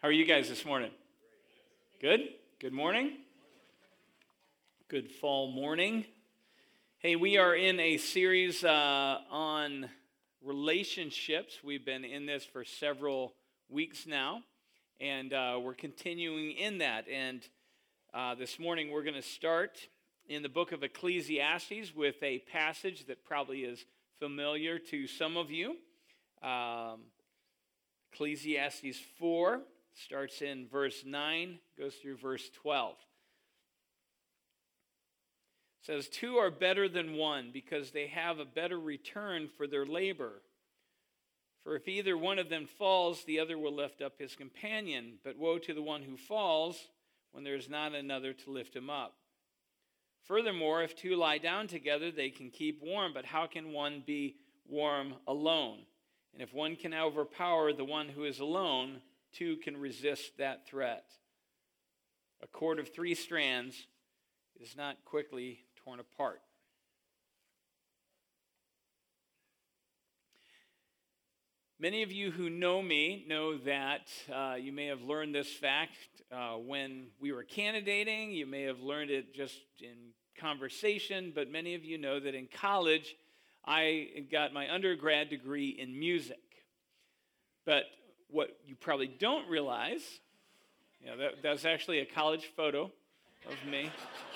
How are you guys this morning? Good? Good morning? Good fall morning. Hey, we are in a series on relationships. We've been in this for several weeks now, and we're continuing in that. And this morning we're going to start in the book of Ecclesiastes with a passage that probably is familiar to some of you. Ecclesiastes 4 starts in verse 9, goes through verse 12. It says, "Two are better than one, because they have a better return for their labor. For if either one of them falls, the other will lift up his companion. But woe to the one who falls when there is not another to lift him up. Furthermore, if two lie down together, they can keep warm. But how can one be warm alone? And if one can overpower the one who is alone, two can resist that threat. A cord of 3 strands is not quickly torn apart." Many of you who know me know that you may have learned this fact when we were candidating. You may have learned it just in conversation, but many of you know that in college I got my undergrad degree in music. But what you probably don't realize, that's actually a college photo of me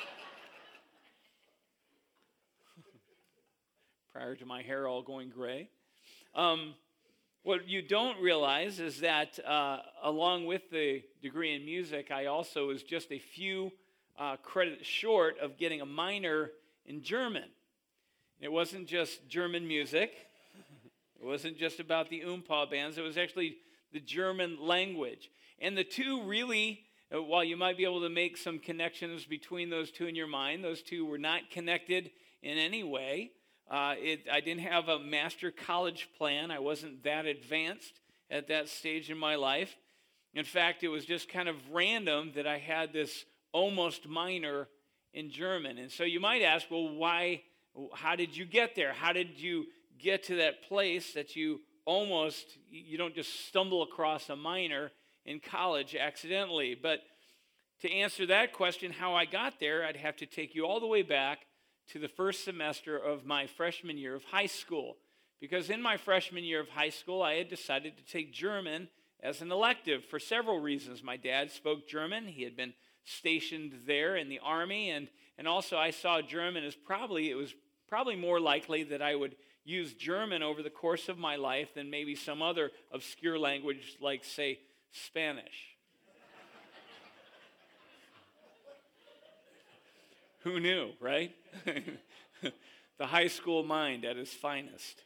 prior to my hair all going gray. What you don't realize is that along with the degree in music, I also was just a few credits short of getting a minor in German. It wasn't just German music. It wasn't just about the Oompa bands. It was actually the German language. And the two really, while you might be able to make some connections between those two in your mind, those two were not connected in any way. I didn't have a master college plan. I wasn't that advanced at that stage in my life. In fact, it was just kind of random that I had this almost minor in German. And so you might ask, well, why? How did you get there? How did you get to that place that you don't just stumble across a minor in college accidentally? But to answer that question, how I got there, I'd have to take you all the way back to the first semester of my freshman year of high school. Because in my freshman year of high school, I had decided to take German as an elective for several reasons. My dad spoke German. He had been stationed there in the Army, and also I saw German as it was probably more likely that I would use German over the course of my life than maybe some other obscure language like, say, Spanish. Who knew, right? The high school mind at its finest.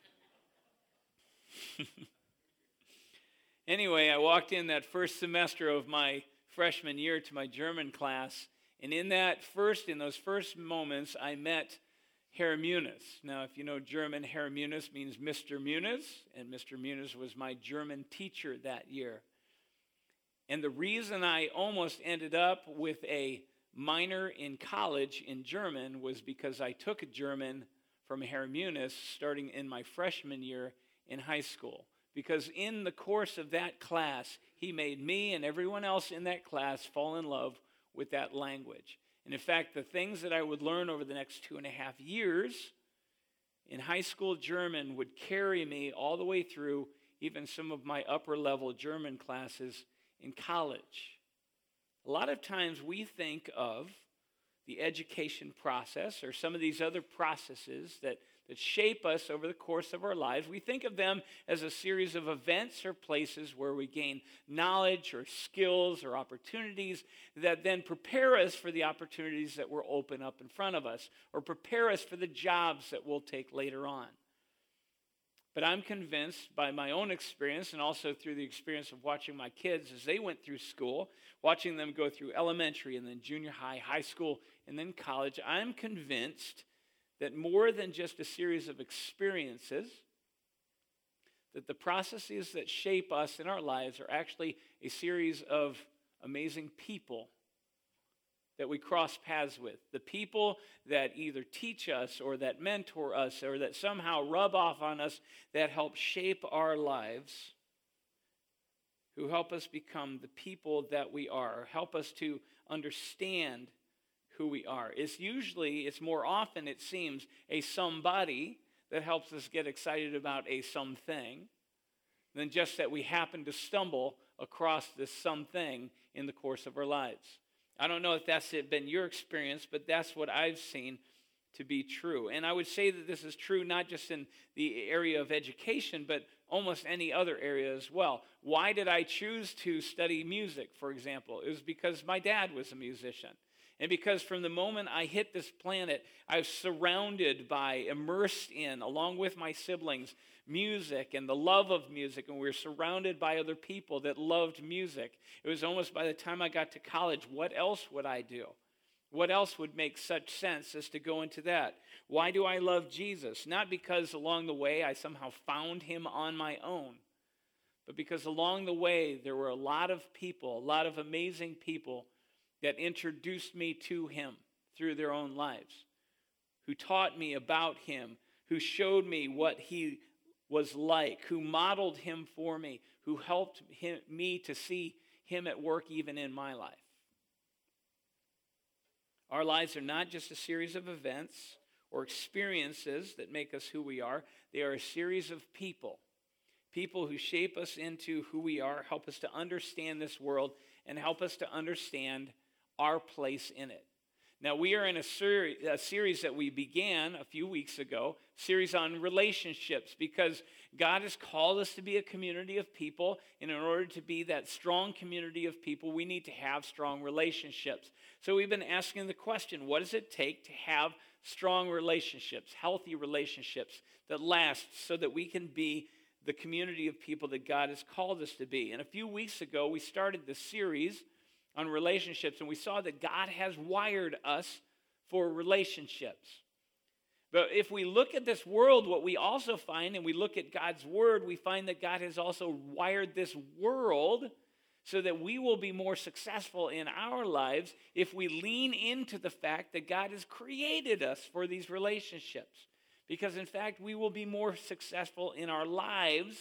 Anyway, I walked in that first semester of my freshman year to my German class, and in those first moments, I met Herr Muniz. Now, if you know German, Herr Muniz means Mr. Muniz, and Mr. Muniz was my German teacher that year. And the reason I almost ended up with a minor in college in German was because I took German from Herr Muniz starting in my freshman year in high school. Because in the course of that class, he made me and everyone else in that class fall in love with that language. And in fact, the things that I would learn over the next 2.5 years in high school German would carry me all the way through even some of my upper level German classes in college. A lot of times we think of the education process or some of these other processes that shape us over the course of our lives. We think of them as a series of events or places where we gain knowledge or skills or opportunities that then prepare us for the opportunities that will open up in front of us or prepare us for the jobs that we'll take later on. But I'm convinced by my own experience and also through the experience of watching my kids as they went through school, watching them go through elementary and then junior high, high school, and then college, I'm convinced that more than just a series of experiences, that the processes that shape us in our lives are actually a series of amazing people that we cross paths with. The people that either teach us or that mentor us or that somehow rub off on us that help shape our lives, who help us become the people that we are, help us to understand who we are. It's more often, it seems, a somebody that helps us get excited about a something than just that we happen to stumble across this something in the course of our lives. I don't know if that's been your experience, but that's what I've seen to be true. And I would say that this is true not just in the area of education, but almost any other area as well. Why did I choose to study music, for example? It was because my dad was a musician. And because from the moment I hit this planet, I was surrounded by, immersed in, along with my siblings, music and the love of music. And we were surrounded by other people that loved music. It was almost by the time I got to college, what else would I do? What else would make such sense as to go into that? Why do I love Jesus? Not because along the way I somehow found him on my own, but because along the way there were a lot of people, a lot of amazing people that introduced me to him through their own lives, who taught me about him, who showed me what he was like, who modeled him for me, who helped me to see him at work even in my life. Our lives are not just a series of events or experiences that make us who we are. They are a series of people who shape us into who we are, help us to understand this world, and help us to understand our place in it. Now, we are in a series that we began a few weeks ago, series on relationships, because God has called us to be a community of people, and in order to be that strong community of people, we need to have strong relationships. So we've been asking the question, what does it take to have strong relationships, healthy relationships that last so that we can be the community of people that God has called us to be? And a few weeks ago, we started this series on relationships, and we saw that God has wired us for relationships. But if we look at this world, what we also find, and we look at God's word, we find that God has also wired this world so that we will be more successful in our lives if we lean into the fact that God has created us for these relationships. Because in fact, we will be more successful in our lives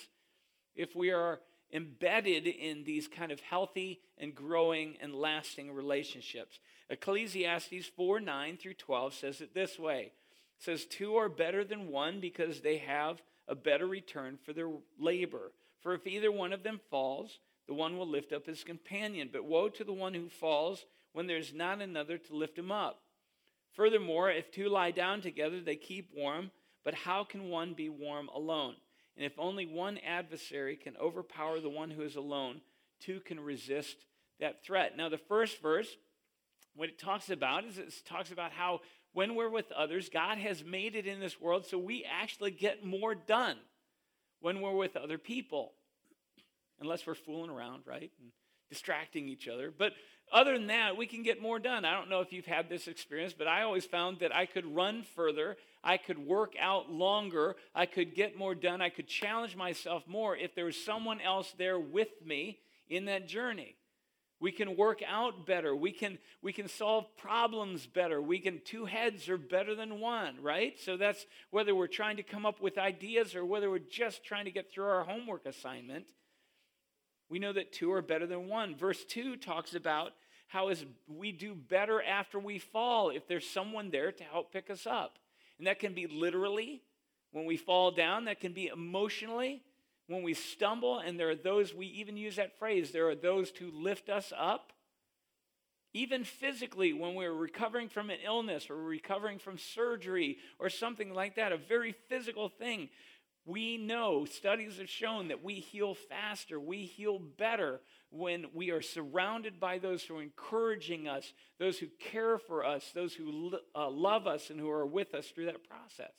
if we are embedded in these kind of healthy and growing and lasting relationships. Ecclesiastes 4:9-12 says it this way. It says, 2 are better than one because they have a better return for their labor. For if either one of them falls, the one will lift up his companion. But woe to the one who falls when there's not another to lift him up. Furthermore, if 2 lie down together, they keep warm. But how can one be warm alone? And if only one adversary can overpower the one who is alone, 2 can resist that threat. Now, the first verse, what it talks about is it talks about how when we're with others, God has made it in this world so we actually get more done when we're with other people. Unless we're fooling around, right? And distracting each other. But other than that, we can get more done. I don't know if you've had this experience, but I always found that I could run further, I could work out longer, I could get more done, I could challenge myself more if there was someone else there with me in that journey. We can work out better. We can solve problems better. 2 heads are better than one, right? So that's whether we're trying to come up with ideas or whether we're just trying to get through our homework assignment. We know that 2 are better than 1. Verse 2 talks about how we do better after we fall if there's someone there to help pick us up. And that can be literally when we fall down. That can be emotionally when we stumble. And there are those, we even use that phrase, there are those to lift us up. Even physically when we're recovering from an illness or recovering from surgery or something like that, a very physical thing. We know, studies have shown that we heal faster, we heal better when we are surrounded by those who are encouraging us, those who care for us, those who love us and who are with us through that process.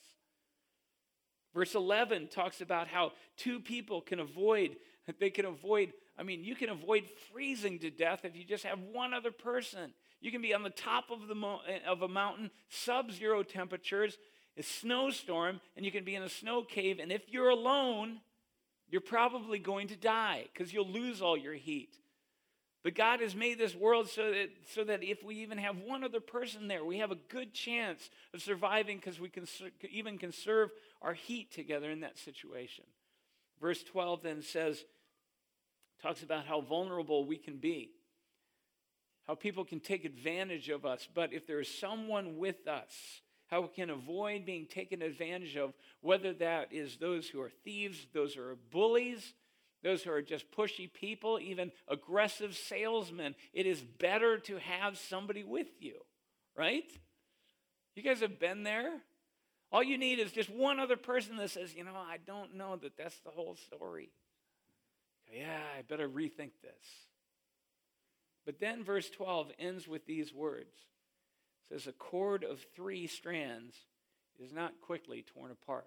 Verse 11 talks about how 2 people can avoid, you can avoid freezing to death if you just have one other person. You can be on the top of a mountain, sub-zero temperatures, a snowstorm, and you can be in a snow cave, and if you're alone, you're probably going to die because you'll lose all your heat. But God has made this world so that if we even have one other person there, we have a good chance of surviving because we can even conserve our heat together in that situation. Verse 12 then says, Talks about how vulnerable we can be, how people can take advantage of us. But if there is someone with us, how we can avoid being taken advantage of, whether that is those who are thieves, those who are bullies, those who are just pushy people, even aggressive salesmen. It is better to have somebody with you, right? You guys have been there? All you need is just one other person that says, I don't know that that's the whole story. Yeah, I better rethink this. But then verse 12 ends with these words. It says, a cord of 3 strands is not quickly torn apart.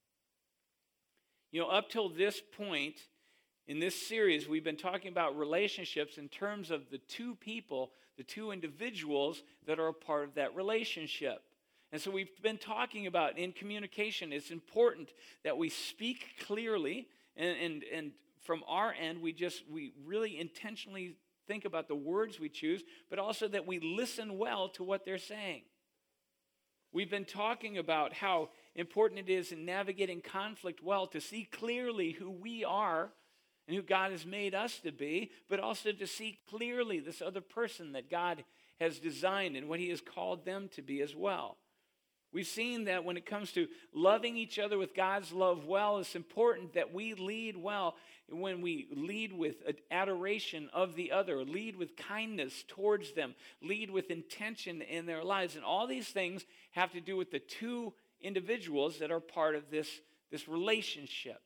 Up till this point in this series, we've been talking about relationships in terms of the 2 people, the 2 individuals that are a part of that relationship. And so we've been talking about in communication, it's important that we speak clearly, and from our end, we really intentionally think about the words we choose, but also that we listen well to what they're saying. We've been talking about how important it is in navigating conflict well to see clearly who we are and who God has made us to be, but also to see clearly this other person that God has designed and what he has called them to be as well. We've seen that when it comes to loving each other with God's love well, it's important that we lead well when we lead with adoration of the other, lead with kindness towards them, lead with intention in their lives. And all these things have to do with the 2 individuals that are part of this relationship.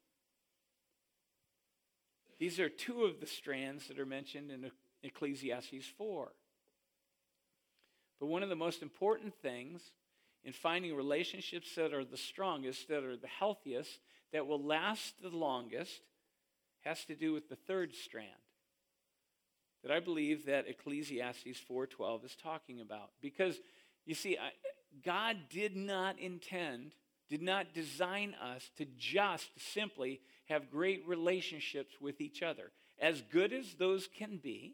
These are 2 of the strands that are mentioned in Ecclesiastes 4. But one of the most important things in finding relationships that are the strongest, that are the healthiest, that will last the longest, has to do with the 3rd strand that I believe that Ecclesiastes 4:12 is talking about. Because, you see, God did not design us to just simply have great relationships with each other. As good as those can be,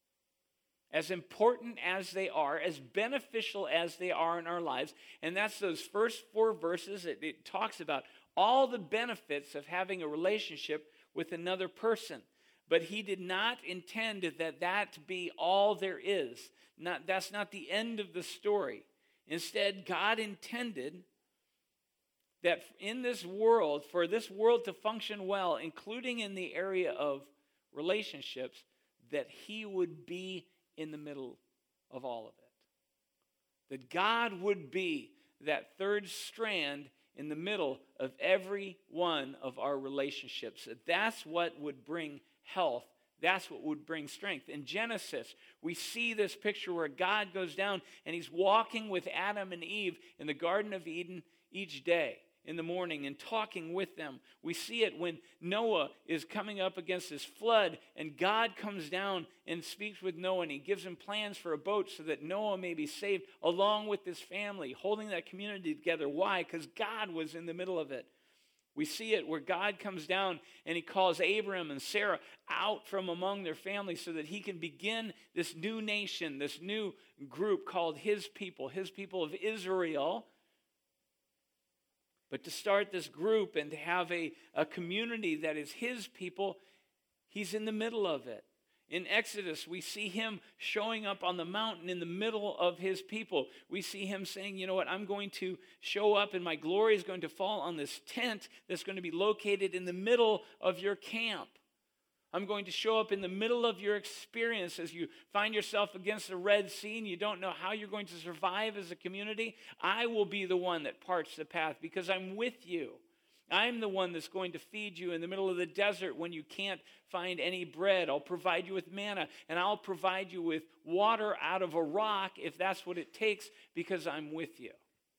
as important as they are, as beneficial as they are in our lives, and that's those first 4 verses. It talks about all the benefits of having a relationship with another person. But he did not intend that be all there is. That's not the end of the story. Instead, God intended that in this world, for this world to function well, including in the area of relationships, that he would be in the middle of all of it. That God would be that 3rd strand in the middle of every one of our relationships. That's what would bring health. That's what would bring strength. In Genesis, we see this picture where God goes down and he's walking with Adam and Eve in the Garden of Eden each day in the morning and talking with them. We see it when Noah is coming up against this flood and God comes down and speaks with Noah and he gives him plans for a boat so that Noah may be saved along with his family, holding that community together. Why? Because God was in the middle of it. We see it where God comes down and he calls Abram and Sarah out from among their family so that he can begin this new nation, this new group called his people of Israel. But to start this group and to have a community that is his people, he's in the middle of it. In Exodus, we see him showing up on the mountain in the middle of his people. We see him saying, you know what, I'm going to show up and my glory is going to fall on this tent that's going to be located in the middle of your camp. I'm going to show up in the middle of your experience as you find yourself against the Red Sea and you don't know how you're going to survive as a community. I will be the one that parts the path because I'm with you. I'm the one that's going to feed you in the middle of the desert when you can't find any bread. I'll provide you with manna, and I'll provide you with water out of a rock if that's what it takes, because I'm with you.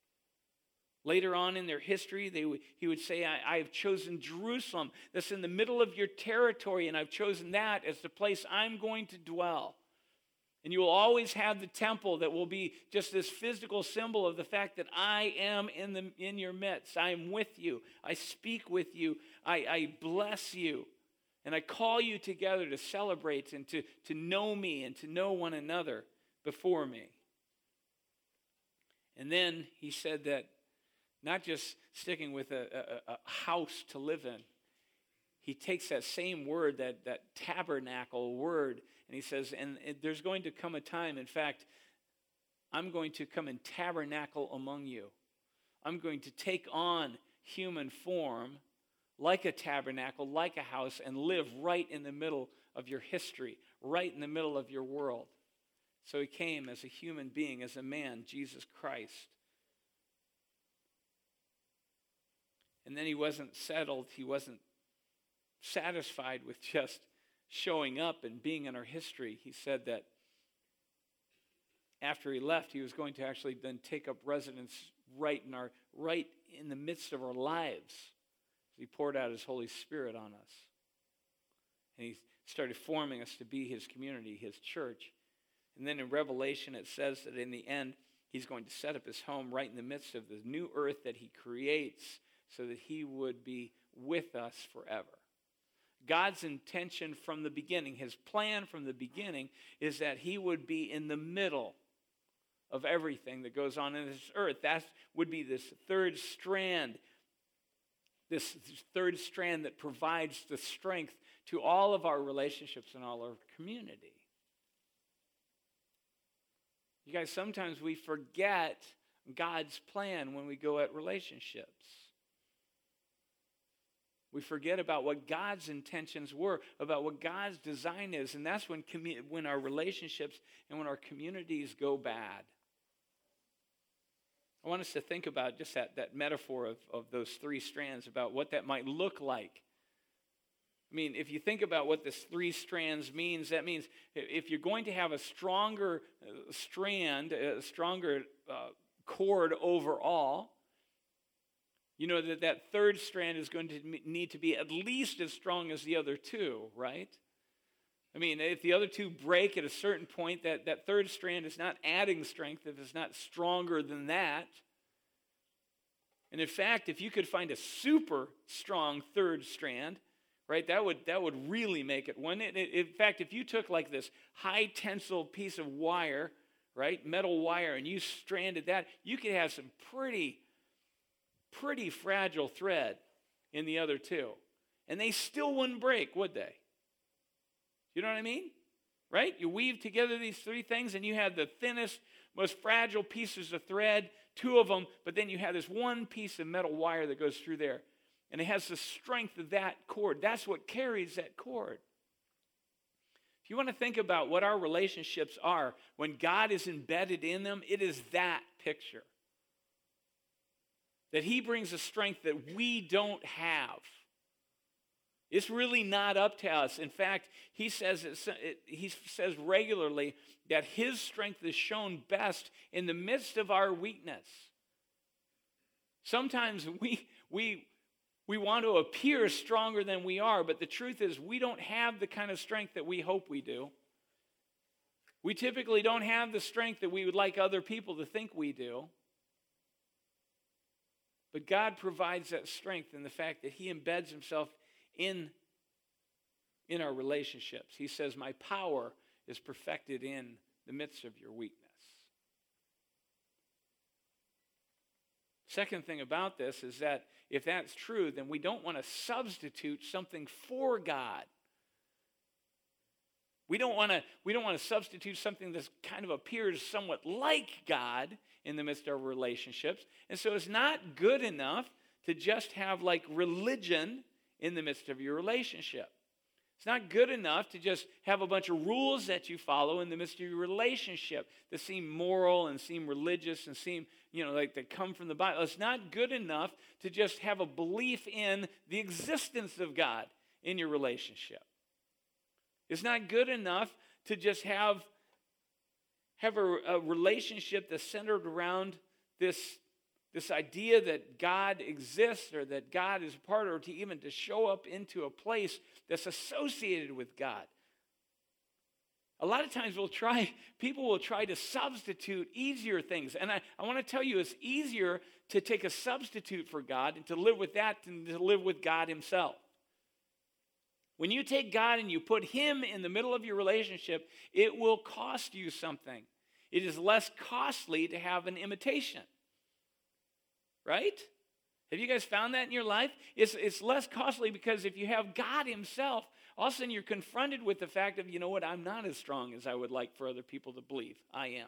Later on in their history, he would say, I have chosen Jerusalem that's in the middle of your territory, and I've chosen that as the place I'm going to dwell. And you will always have the temple that will be just this physical symbol of the fact that I am in your midst. I am with you. I speak with you. I bless you. And I call you together to celebrate and to know me and to know one another before me. And then he said that not just sticking with a house to live in, he takes that same word, that tabernacle word, and he says, and there's going to come a time, in fact, I'm going to come and tabernacle among you. I'm going to take on human form like a tabernacle, like a house, and live right in the middle of your history, right in the middle of your world. So he came as a human being, as a man, Jesus Christ. And then he wasn't settled. He wasn't satisfied with just showing up and being in our history. He said that after he left, he was going to actually then take up residence right in the midst of our lives. He poured out his Holy Spirit on us. And he started forming us to be his community, his church. And then in Revelation, it says that in the end, he's going to set up his home right in the midst of the new earth that he creates so that he would be with us forever. God's intention from the beginning, his plan from the beginning, is that he would be in the middle of everything that goes on in this earth. That would be this third strand that provides the strength to all of our relationships and all our community. You guys, sometimes we forget God's plan when we go at relationships. We forget about what God's intentions were, about what God's design is, and that's when our relationships and when our communities go bad. I want us to think about just that metaphor of those three strands, about what that might look like. I mean, if you think about what this three strands means, that means if you're going to have a stronger strand, a stronger cord overall, you know that third strand is going to need to be at least as strong as the other two, right? I mean, if the other two break at a certain point, that third strand is not adding strength if it's not stronger than that. And in fact, if you could find a super strong third strand, right, that would really make it one. In fact, if you took like this high tensile piece of wire, right, metal wire, and you stranded that, you could have some pretty fragile thread in the other two. And they still wouldn't break, would they? You know what I mean? Right? You weave together these three things and you have the thinnest, most fragile pieces of thread, two of them, but then you have this one piece of metal wire that goes through there. And it has the strength of that cord. That's what carries that cord. If you want to think about what our relationships are, when God is embedded in them, it is that picture. That he brings a strength that we don't have. It's really not up to us. In fact, he says regularly that his strength is shown best in the midst of our weakness. Sometimes we want to appear stronger than we are, but the truth is we don't have the kind of strength that we hope we do. We typically don't have the strength that we would like other people to think we do. But God provides that strength in the fact that he embeds himself in our relationships. He says, my power is perfected in the midst of your weakness. Second thing about this is that if that's true, then we don't want to substitute something for God. We don't want to substitute something that kind of appears somewhat like God in the midst of our relationships. And so it's not good enough to just have like religion in the midst of your relationship. It's not good enough to just have a bunch of rules that you follow in the midst of your relationship that seem moral and seem religious and seem, like they come from the Bible. It's not good enough to just have a belief in the existence of God in your relationship. It's not good enough to just have a relationship that's centered around this idea that God exists or that God is a part, or to even to show up into a place that's associated with God. A lot of times people will try to substitute easier things. And I want to tell you, it's easier to take a substitute for God and to live with that than to live with God himself. When you take God and you put him in the middle of your relationship, it will cost you something. It is less costly to have an imitation. Right? Have you guys found that in your life? It's less costly because if you have God himself, all of a sudden you're confronted with the fact of, you know what, I'm not as strong as I would like for other people to believe I am.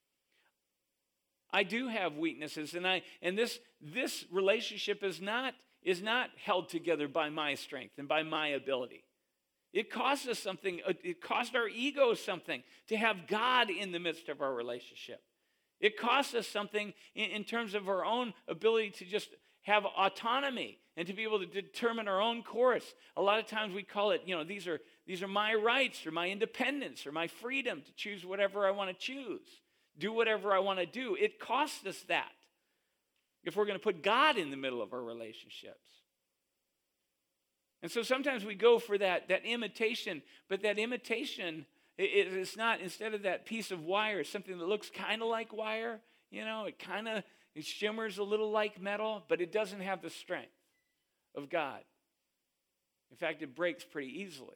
I do have weaknesses, and this relationship is not held together by my strength and by my ability. It costs us something. It costs our ego something to have God in the midst of our relationship. It costs us something in terms of our own ability to just have autonomy and to be able to determine our own course. A lot of times we call it, these are my rights or my independence or my freedom to choose whatever I want to choose, do whatever I want to do. It costs us that if we're going to put God in the middle of our relationships. And so sometimes we go for that imitation, but that imitation, it's not, instead of that piece of wire, something that looks kind of like wire, it shimmers a little like metal, but it doesn't have the strength of God. In fact, it breaks pretty easily.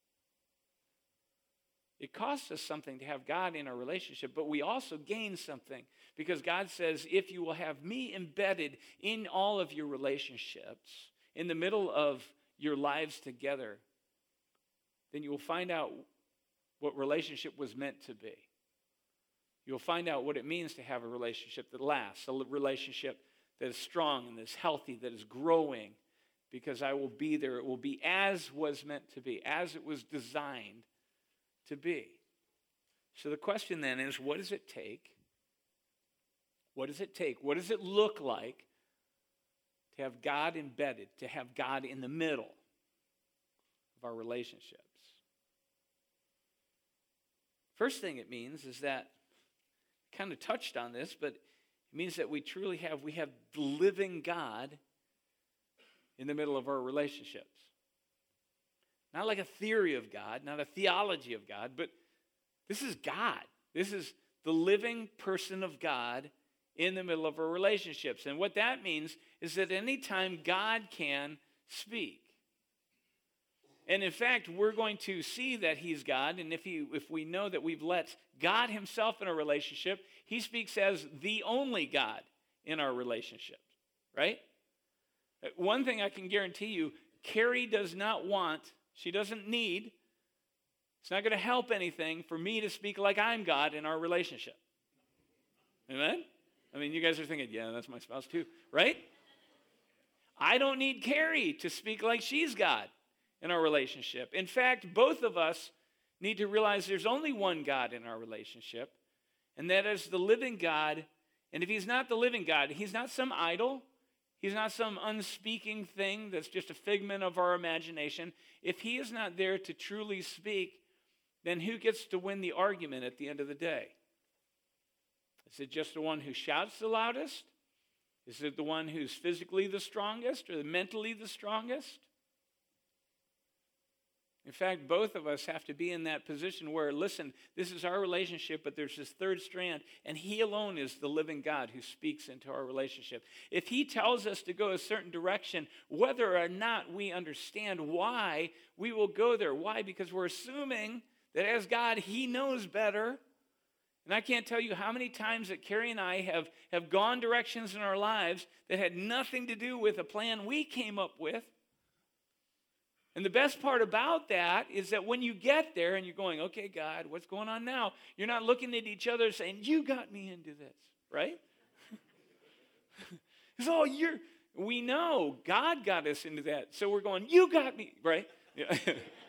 It costs us something to have God in our relationship, but we also gain something because God says, if you will have me embedded in all of your relationships, in the middle of your lives together, then you will find out what relationship was meant to be. You'll find out what it means to have a relationship that lasts, a relationship that is strong and that is healthy, that is growing, because I will be there. It will be as was meant to be, as it was designed to be. So the question then is, what does it take? What does it take? What does it look like to have God embedded, to have God in the middle of our relationships? First thing it means is that, I kind of touched on this, but it means that we have the living God in the middle of our relationships. Not like a theory of God, not a theology of God, but this is God. This is the living person of God in the middle of our relationships. And what that means is that anytime God can speak. And in fact, we're going to see that he's God, and if we know that we've let God himself in a relationship, he speaks as the only God in our relationships, right? One thing I can guarantee you, Carrie does not want, she doesn't need, it's not going to help anything for me to speak like I'm God in our relationship. Amen? I mean, you guys are thinking, yeah, that's my spouse too, right? I don't need Carrie to speak like she's God in our relationship. In fact, both of us need to realize there's only one God in our relationship, and that is the living God. And if he's not the living God, he's not some idol. He's not some unspeaking thing that's just a figment of our imagination. If he is not there to truly speak, then who gets to win the argument at the end of the day? Is it just the one who shouts the loudest? Is it the one who's physically the strongest or mentally the strongest? In fact, both of us have to be in that position where, listen, this is our relationship, but there's this third strand, and he alone is the living God who speaks into our relationship. If he tells us to go a certain direction, whether or not we understand why, we will go there. Why? Because we're assuming that as God, he knows better. And I can't tell you how many times that Carrie and I have gone directions in our lives that had nothing to do with a plan we came up with. And the best part about that is that when you get there and you're going, okay, God, what's going on now? You're not looking at each other saying, you got me into this, right? So we know God got us into that. So we're going, you got me, right? Yeah.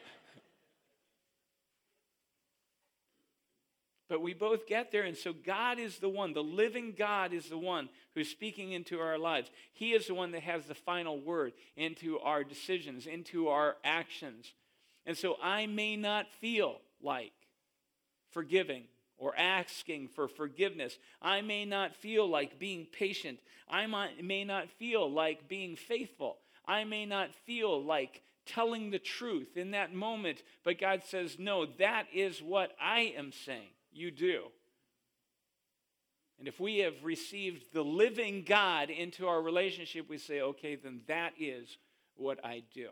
But we both get there, and so God is the one, the living God is the one who's speaking into our lives. He is the one that has the final word into our decisions, into our actions. And so I may not feel like forgiving or asking for forgiveness. I may not feel like being patient. I may not feel like being faithful. I may not feel like telling the truth in that moment. But God says, no, that is what I am saying. You do. And if we have received the living God into our relationship, we say, okay, then that is what I do.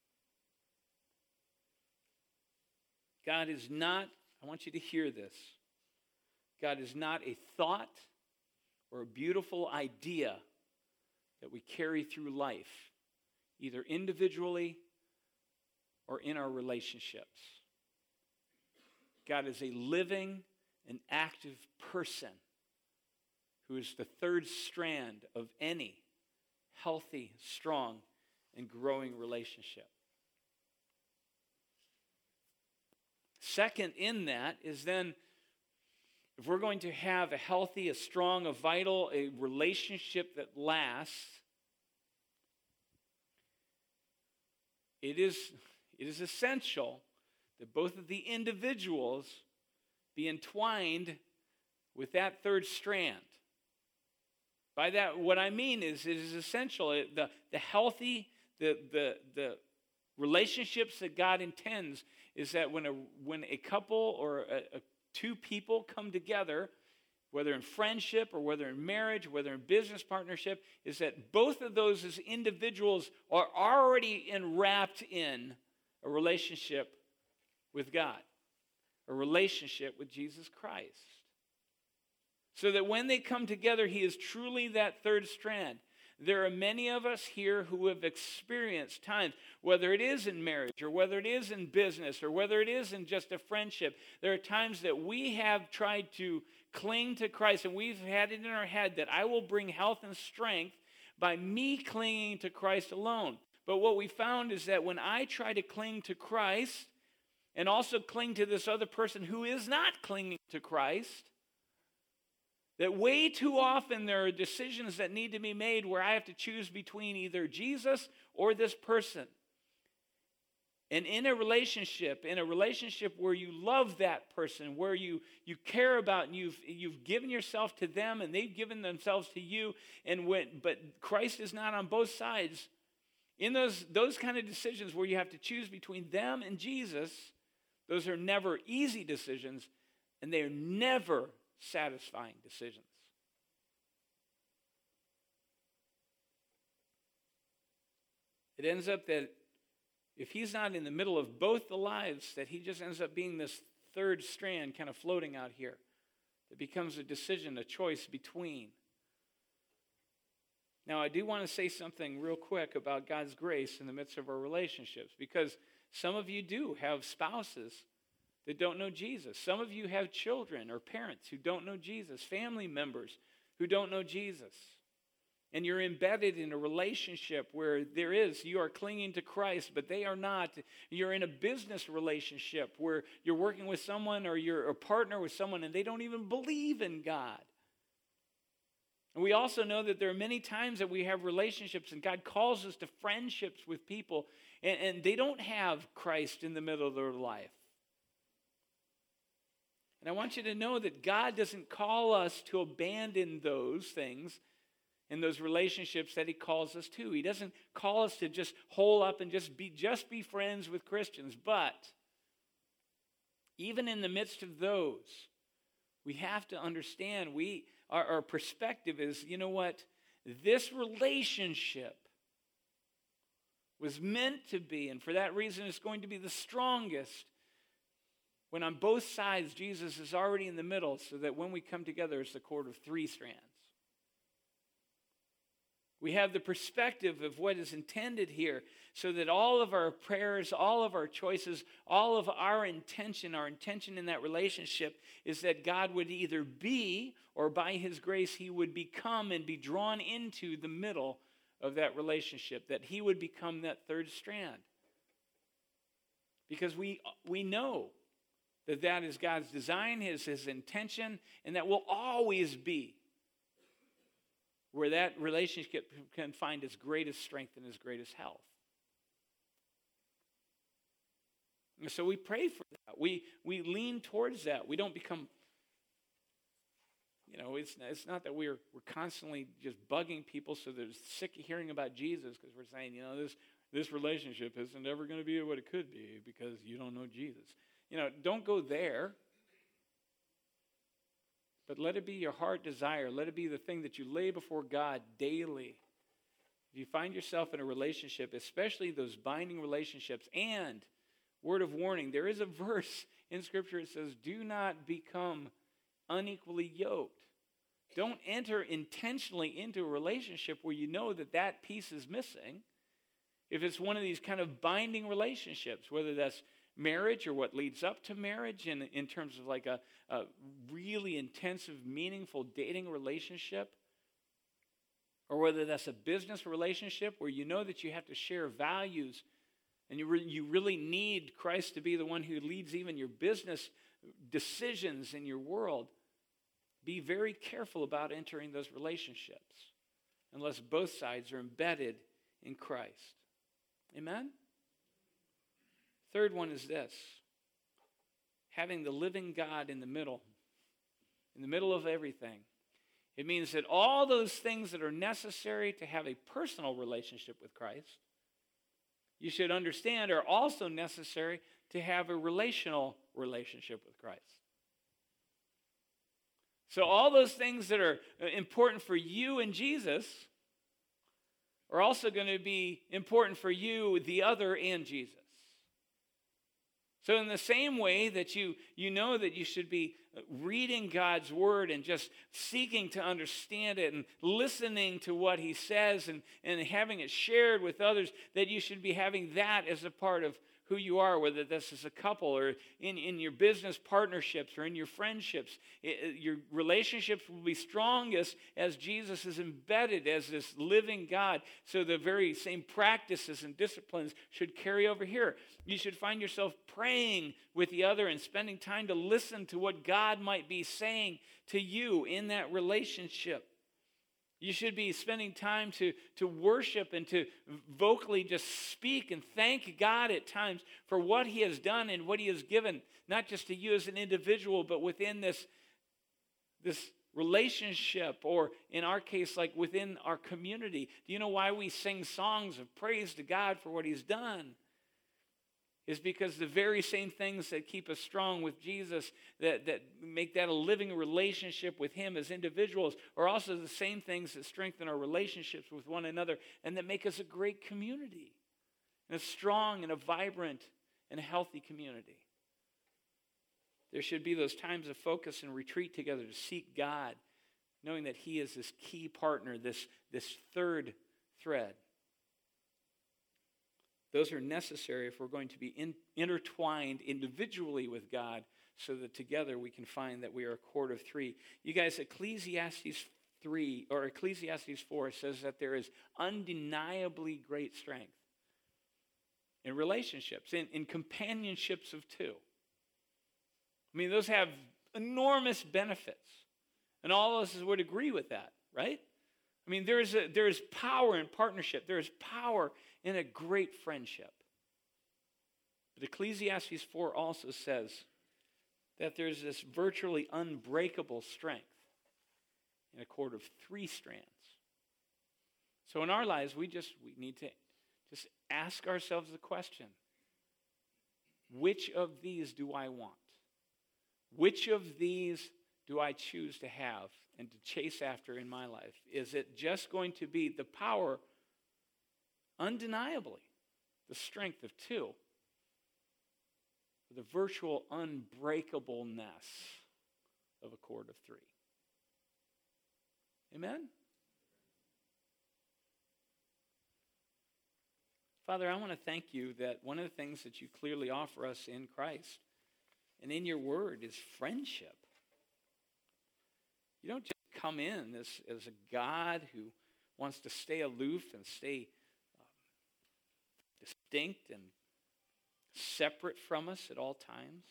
God is not, I want you to hear this, God is not a thought or a beautiful idea that we carry through life, either individually or in our relationships. God is a living and active person who is the third strand of any healthy, strong, and growing relationship. Second in that is then, if we're going to have a healthy, a strong, a vital, a relationship that lasts, it is essential that both of the individuals be entwined with that third strand. By that, what I mean is it is essential. The healthy, the relationships that God intends is that when a couple or two people come together, whether in friendship or whether in marriage, whether in business partnership, is that both of those as individuals are already enwrapped in a relationship with God, a relationship with Jesus Christ. So that when they come together, he is truly that third strand. There are many of us here who have experienced times, whether it is in marriage or whether it is in business or whether it is in just a friendship, there are times that we have tried to cling to Christ, and we've had it in our head that I will bring health and strength by me clinging to Christ alone. But what we found is that when I try to cling to Christ and also cling to this other person who is not clinging to Christ, that way too often there are decisions that need to be made where I have to choose between either Jesus or this person. And in a relationship where you love that person, where you care about and you've given yourself to them and they've given themselves to you, but Christ is not on both sides, in those kind of decisions where you have to choose between them and Jesus, those are never easy decisions, and they are never satisfying decisions. It ends up that if he's not in the middle of both the lives, that he just ends up being this third strand kind of floating out here. It becomes a decision, a choice between. Now, I do want to say something real quick about God's grace in the midst of our relationships, because some of you do have spouses that don't know Jesus. Some of you have children or parents who don't know Jesus, family members who don't know Jesus. And you're embedded in a relationship where you are clinging to Christ, but they are not. You're in a business relationship where you're working with someone or you're a partner with someone and they don't even believe in God. And we also know that there are many times that we have relationships and God calls us to friendships with people and they don't have Christ in the middle of their life. And I want you to know that God doesn't call us to abandon those things in those relationships that he calls us to. He doesn't call us to just hole up and just be friends with Christians. But even in the midst of those, we have to understand our perspective is, you know what? This relationship was meant to be, and for that reason it's going to be the strongest, when on both sides Jesus is already in the middle, so that when we come together it's the cord of three strands. We have the perspective of what is intended here, so that all of our prayers, all of our choices, all of our intention in that relationship is that God would either be, or by his grace he would become and be drawn into the middle of that relationship, that he would become that third strand. Because we know that is God's design, his intention, and that will always be where that relationship can find its greatest strength and its greatest health. And so we pray for that. We lean towards that. We don't become, it's not that we're constantly just bugging people so they're sick of hearing about Jesus because we're saying, this relationship isn't ever going to be what it could be because you don't know Jesus. Don't go there. But let it be your heart desire. Let it be the thing that you lay before God daily. If you find yourself in a relationship, especially those binding relationships, and word of warning, there is a verse in Scripture that says, do not become unequally yoked. Don't enter intentionally into a relationship where you know that that piece is missing. If it's one of these kind of binding relationships, whether that's marriage or what leads up to marriage in terms of like a really intensive, meaningful dating relationship, or whether that's a business relationship where you know that you have to share values and you really need Christ to be the one who leads even your business decisions in your world, be very careful about entering those relationships unless both sides are embedded in Christ. Amen? Third one is this: having the living God in the middle of everything. It means that all those things that are necessary to have a personal relationship with Christ, you should understand, are also necessary to have a relational relationship with Christ. So all those things that are important for you and Jesus are also going to be important for you, the other, and Jesus. So in the same way that you know that you should be reading God's word and just seeking to understand it and listening to what he says and having it shared with others, that you should be having that as a part of who you are, whether this is a couple or in your business partnerships or in your friendships. Your relationships will be strongest as Jesus is embedded as this living God. So the very same practices and disciplines should carry over here. You should find yourself praying with the other and spending time to listen to what God might be saying to you in that relationship. You should be spending time to worship and to vocally just speak and thank God at times for what he has done and what he has given, not just to you as an individual, but within this relationship, or in our case, like within our community. Do you know why we sing songs of praise to God for what he's done? Is because the very same things that keep us strong with Jesus, that make that a living relationship with him as individuals, are also the same things that strengthen our relationships with one another and that make us a great community, and a strong and a vibrant and a healthy community. There should be those times of focus and retreat together to seek God, knowing that he is this key partner, this third thread. Those are necessary if we're going to be intertwined individually with God, so that together we can find that we are a cord of three. You guys, Ecclesiastes 4 says that there is undeniably great strength in relationships, in companionships of two. I mean, those have enormous benefits. And all of us would agree with that, right? I mean, there is power in partnership. There is power in a great friendship. But Ecclesiastes 4 also says that there's this virtually unbreakable strength in a cord of three strands. So in our lives, we need to just ask ourselves the question: which of these do I want? Which of these do I choose to have and to chase after in my life? Is it just going to be the power, undeniably, the strength of two, or the virtual unbreakableness of a cord of three? Amen? Father, I want to thank you that one of the things that you clearly offer us in Christ and in your word is friendship. You don't just come in as a God who wants to stay aloof and stay distinct and separate from us at all times.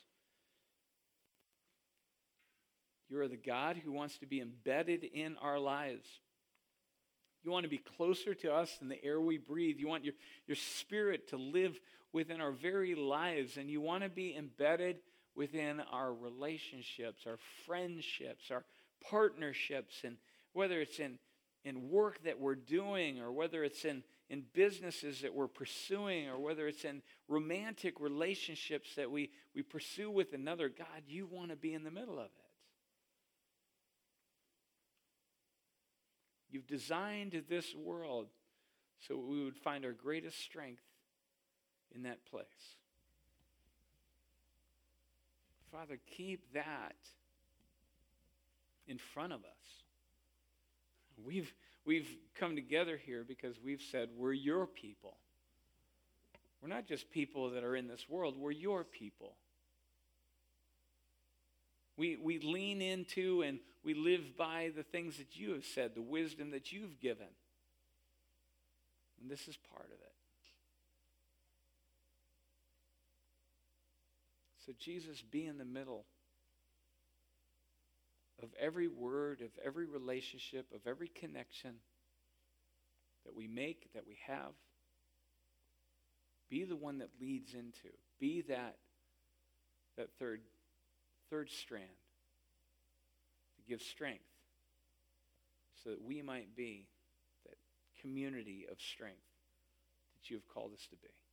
You are the God who wants to be embedded in our lives. You want to be closer to us than the air we breathe. You want your spirit to live within our very lives, and you want to be embedded within our relationships, our friendships, our partnerships, and whether it's in work that we're doing, or whether it's in businesses that we're pursuing, or whether it's in romantic relationships that we pursue with another. God, you want to be in the middle of it. You've designed this world so we would find our greatest strength in that place. Father, keep that in front of us. We've come together here because we've said we're your people. We're not just people that are in this world, we're your people. We lean into and we live by the things that you have said, the wisdom that you've given. And this is part of it. So Jesus, be in the middle of every word, of every relationship, of every connection that we make, that we have. Be the one that leads into. Be that third strand to give strength so that we might be that community of strength that you have called us to be.